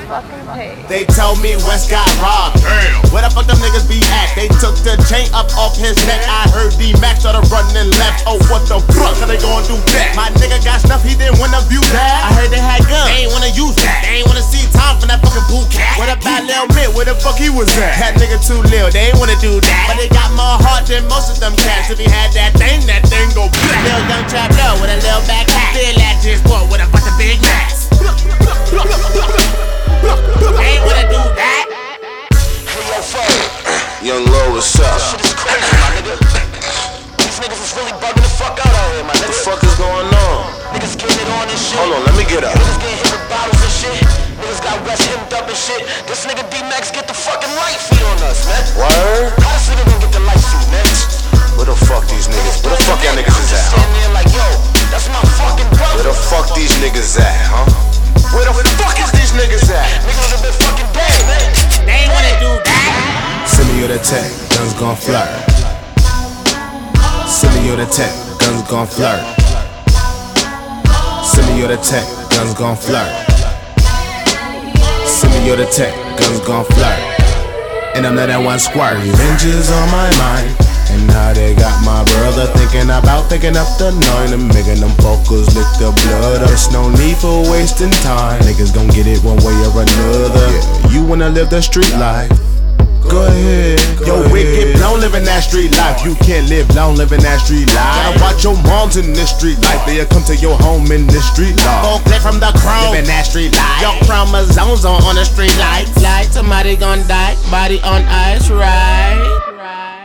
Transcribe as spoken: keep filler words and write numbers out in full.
fucking page. They told me West got robbed. Damn. Where the fuck them niggas be at? They took the chain up off his neck. I heard D-Max started running left. Oh, what the fuck are they gonna do that? My nigga got stuff, he didn't wanna view that. I heard they had guns, they ain't wanna use that. They ain't wanna see Tom from that fucking boot cat. What about Lil Mitt? Where the fuck he was at? That nigga too lil, they ain't wanna do that. But they got more heart than most of them cats. If he had that thing, that thing go black. Lil young trap low with a little back hat. Still at this boy with a bunch of big mass. Ain't wanna do that. Young Low, what's up? Shit is crazy, my nigga. These niggas is really bugging the fuck out out here, my nigga. What the fuck is going on? Niggas getting it on and shit. Hold on, let me get up. Niggas getting hit with bottles and shit. Niggas got West hemmed up and shit. This nigga D-Max get the fucking light feed on us, man. Word? How this nigga gonna get the light feed, man? Where the fuck these niggas? Where the fuck y'all niggas is at, huh? Standing there like, yo, that's my fucking brother. Where the fuck these niggas at, huh? Where the fuck is these niggas at? Niggas have been fucking dead, man. They ain't wanna do that. Send me your tech, guns gon' flirt. Send me your tech, guns gon' flirt. Send me your tech, guns gon' flirt. Send me your tech, guns gon' flirt. And I'm not that one squirt. Revenge on my mind. And now they got my brother thinking about picking up the nine and making them focus lick the blood up. There's no need for wasting time. Niggas gon' get it one way or another. Yeah, you wanna live the street life? Go ahead. Yo, wicked, blown living that street life. You can't live long living that street life. Gotta watch your moms in this street life. They'll come to your home in this street life. Folk live from the chrome, living that street life. Your chromosomes on on the street life. Like somebody gon' die, body on ice, right? Right.